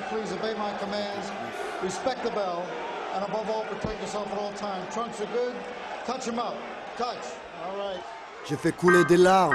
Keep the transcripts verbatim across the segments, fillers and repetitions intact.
please obey my commands, respect the bell, and above all, protect yourself at all times. Trunks are good. Touch him up. Touch. All right. J'ai fait couler des larmes,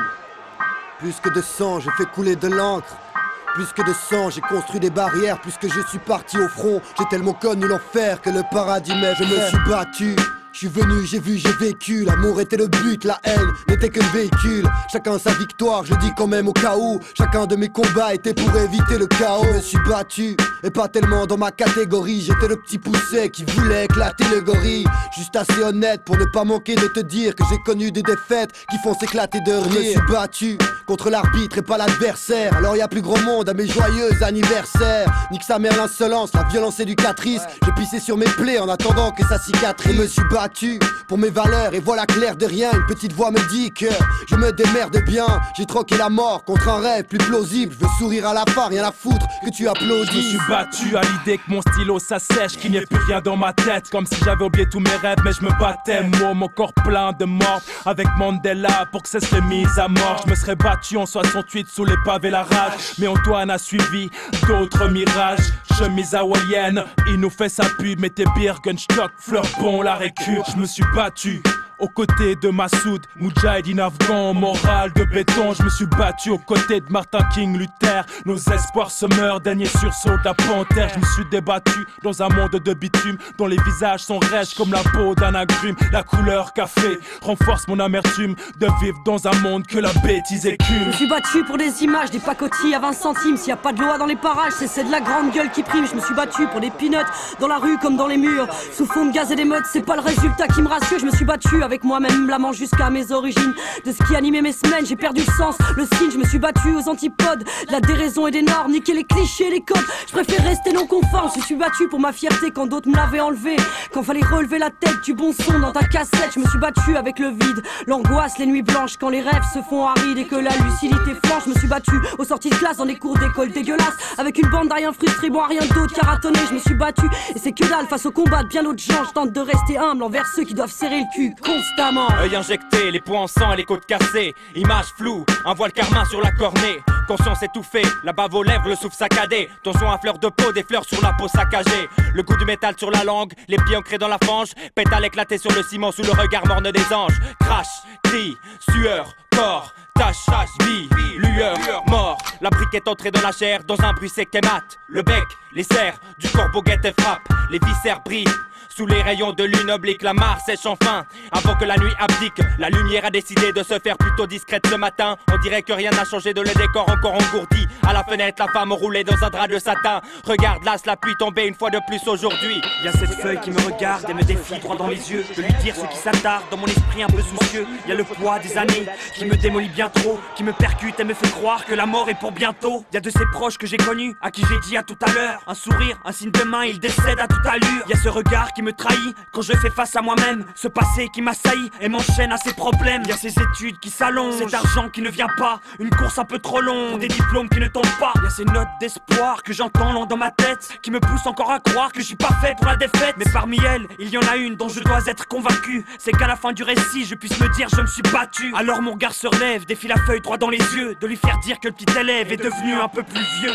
plus que de sang, j'ai fait couler de l'encre. Plus que de sang, j'ai construit des barrières. Plus que je suis parti au front, j'ai tellement connu l'enfer que le paradis m'est. Je me suis battu, je suis venu, j'ai vu, j'ai vécu. L'amour était le but, la haine n'était que le véhicule. Chacun sa victoire, je dis quand même au cas où. Chacun de mes combats était pour éviter le chaos. Je me suis battu, et pas tellement dans ma catégorie. J'étais le petit poussé qui voulait éclater le gorille. Juste assez honnête pour ne pas manquer de te dire que j'ai connu des défaites qui font s'éclater de rire. Je me suis battu contre l'arbitre et pas l'adversaire. Alors y a plus grand monde à mes joyeux anniversaires. Nique sa mère l'insolence, la violence éducatrice. J'ai pissé sur mes plaies en attendant que ça cicatrise. Je me suis battu pour mes valeurs et voilà clair de rien. Une petite voix me dit que je me démerde bien. J'ai troqué la mort contre un rêve plus plausible. Je veux sourire à la fin, rien à foutre que tu applaudis. Je me suis battu à l'idée que mon stylo s'assèche, qu'il n'y ait plus rien dans ma tête. Comme si j'avais oublié tous mes rêves, mais je me battais. Moi, mon corps plein de morts avec Mandela pour que ça serait mis à mort. Je me serais battu en soixante-huit sous les pavés la rage. Mais Antoine a suivi d'autres mirages. Chemise hawaïenne, il nous fait sa pub. Mettez Birkenstock, fleur bon, la récup. Je me suis battu aux côtés de Massoud, Moudjahidine afghan, morale de béton. Je me suis battu aux côtés de Martin King Luther. Nos espoirs se meurent, dernier sursaut de la panthère. Je me suis débattu dans un monde de bitume dont les visages sont rêches comme la peau d'un agrume. La couleur café renforce mon amertume de vivre dans un monde que la bêtise écume. Je me suis battu pour des images, des pacotilles à vingt centimes. S'il y a pas de loi dans les parages, c'est c'est de la grande gueule qui prime. Je me suis battu pour des peanuts dans la rue comme dans les murs. Sous fond de gaz et d'émeutes, c'est pas le résultat qui me rassure. Je me suis battu avec moi-même, blâmant jusqu'à mes origines. De ce qui animait mes semaines, j'ai perdu le sens, le signe. Je me suis battu aux antipodes de la déraison et des normes, niquer les clichés, les codes. Je préfère rester non conforme. Je me suis battu pour ma fierté quand d'autres me l'avaient enlevé. Quand fallait relever la tête du bon son dans ta cassette. Je me suis battu avec le vide, l'angoisse, les nuits blanches. Quand les rêves se font arides et que la lucidité flanche. Je me suis battu aux sorties de classe dans des cours d'école dégueulasses. Avec une bande d'ariens frustrés, bon rien d'autre qu'à ratonner. Je me suis battu et c'est que dalle face au combat de bien d'autres gens. Je tente de rester humble envers ceux qui doivent serrer le cul constamment. Œil injecté, les poings en sang et les côtes cassées. Image floue, un voile carmin sur la cornée. Conscience étouffée, la bave aux lèvres, le souffle saccadé. Ton son à fleur de peau, des fleurs sur la peau saccagée. Le goût du métal sur la langue, les pieds ancrés dans la fange. Pétale éclaté sur le ciment sous le regard morne des anges. Crash, cri, sueur, corps, tache, tache, vie, lueur, mort. La brique est entrée dans la chair, dans un bruit sec et mat. Le bec, les serres, du corbeau guette et frappe. Les viscères brillent sous les rayons de lune oblique, la mare sèche enfin. Avant que la nuit abdique, la lumière a décidé de se faire plutôt discrète ce matin. On dirait que rien n'a changé de le décor encore engourdi. À la fenêtre, la femme roulée dans un drap de satin. Regarde là, la pluie tombée une fois de plus aujourd'hui. Y'a cette feuille qui me regarde et me défie droit dans les yeux. De lui dire ce qui s'attarde dans mon esprit un peu soucieux. Y'a le poids des années qui me démolit bien trop, qui me percute et me fait croire que la mort est pour bientôt. Y'a de ces proches que j'ai connus, à qui j'ai dit à tout à l'heure. Un sourire, un signe de main, il décède à toute allure. Y'a ce regard qui me trahit quand je fais face à moi-même. Ce passé qui m'assaillit et m'enchaîne à ses problèmes. Y'a ces études qui s'allongent, cet argent qui ne vient pas, une course un peu trop longue, des diplômes qui ne tombent pas. Y'a ces notes d'espoir que j'entends loin dans ma tête, qui me poussent encore à croire que je suis pas fait pour la défaite. Mais parmi elles, il y en a une dont je dois être convaincu. C'est qu'à la fin du récit, je puisse me dire je me suis battu. Alors mon regard se relève, défie la feuille droit dans les yeux, de lui faire dire que le petit élève est devenu un peu plus vieux.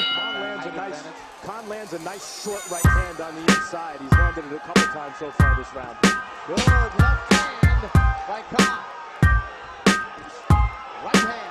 Khan lands a nice short right hand on the inside. He's landed it a couple times so far this round. Good left hand by Khan. Right hand.